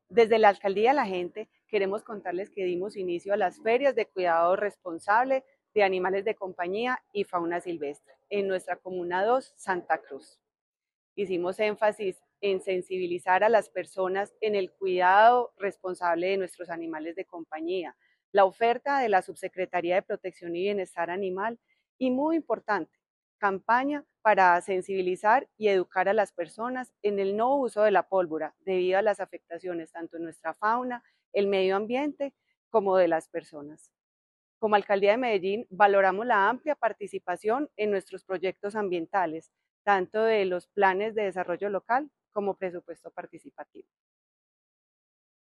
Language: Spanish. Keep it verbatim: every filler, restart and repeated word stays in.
Desde la Alcaldía de la Gente queremos contarles que dimos inicio a las ferias de cuidado responsable de animales de compañía y fauna silvestre en nuestra Comuna dos, Santa Cruz. Hicimos énfasis en sensibilizar a las personas en el cuidado responsable de nuestros animales de compañía, la oferta de la Subsecretaría de Protección y Bienestar Animal y, muy importante, campaña para sensibilizar y educar a las personas en el no uso de la pólvora debido a las afectaciones tanto en nuestra fauna, el medio ambiente, como de las personas. Como Alcaldía de Medellín, valoramos la amplia participación en nuestros proyectos ambientales, tanto de los planes de desarrollo local como presupuesto participativo.